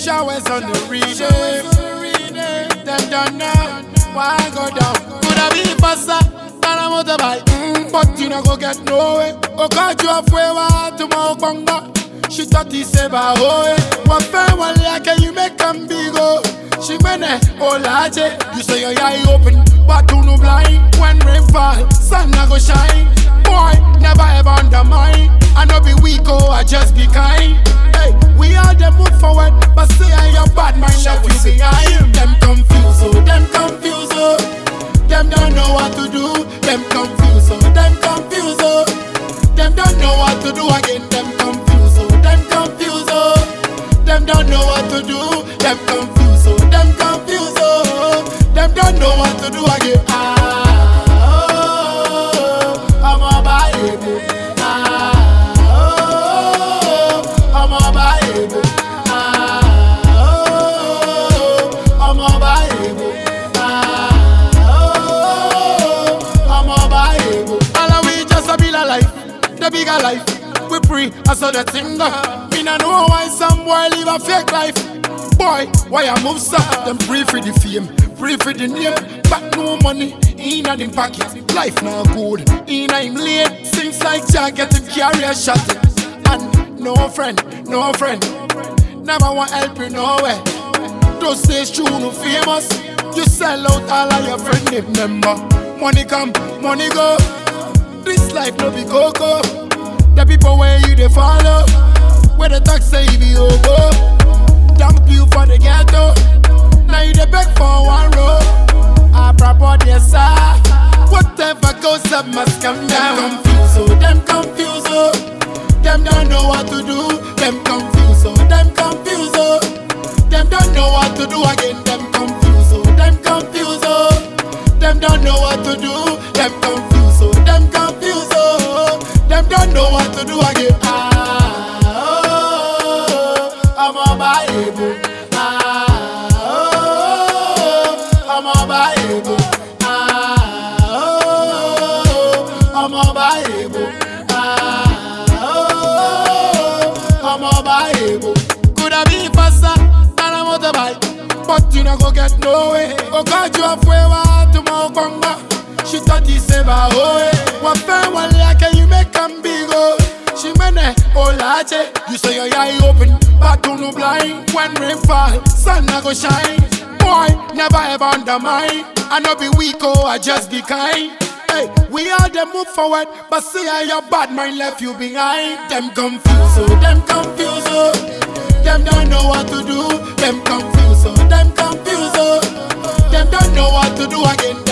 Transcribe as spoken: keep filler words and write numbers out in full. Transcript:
Showers on the rename. Them done now. Why go down? Coulda be faster than a motorbike, mm, but you no go get nowhere. Oh, God, you have way to my bonga. She thought he said, "Bah, oh, what fair one like you make them big oh." She mene, oh large, you say your eye open, but you no blind. When rain fall, sun na go shine. Boy, never ever undermine. I no be weak, oh, I just be kind. Hey, we all them move forward, but say I your bad mind left you behind. Them confused, oh, them confused, oh. Them don't know what to do. Them confused, oh, them confused, oh. Them don't know what to do again. Them confused, oh, them confused, oh. Them don't know what to do. Them confused, oh, them confused, oh. Them don't know what to do again. Ah, oh, I'm a baby. Ah, oh, I'm a baby. Ah, oh, I'm a baby. Ah, oh, I'm a baby. All of we just a build a life, the bigger life. We pray, I saw the thing go. Me no know why some boy live a fake life. Boy, why I move so? Them pray for the fame, pray for the name, but no money in a them pocket. Life not good, in a him late. Seems like Jack get him carry a shot. And no friend, no friend, never want help you nowhere. Don't say true, no famous. You sell out all of your friend, remember. Money come, money go. This life no be cocoa. The people where you they follow, where the talk say you be over. Dump you for the ghetto. Now you they beg for one row. I proper yes sir. Whatever goes up must come down. Them confused, oh, them confused, oh. Them don't know what to do. Them confused, oh, them confused, oh. Them don't know what to do again. Them confused, oh, them confused, oh. Them don't know what to do. Them confused, oh, them confused, oh. Them don't know what to do again. Ah, oh, I'm a baby. Ah, oh, I'm a baby. Ah, oh, I'm a baby. Ah, oh, I'm a baby. Coulda be faster than a motorbike, but you no go get nowhere. Oh God, you have way to my bonga. She thought he said, "Bah, oh, what fair one like you make them big oh." She mene, oh large, you say your eye open, but you no blind. When rain fall, sun na go shine. Boy, never ever undermine. I no be weak, oh, I just be kind. Hey, we all them move forward, but see how your bad mind left you behind. Them confused, oh, them confused, oh. Them don't know what to do. Them confused, oh, them confused, oh. Them don't know what to do again.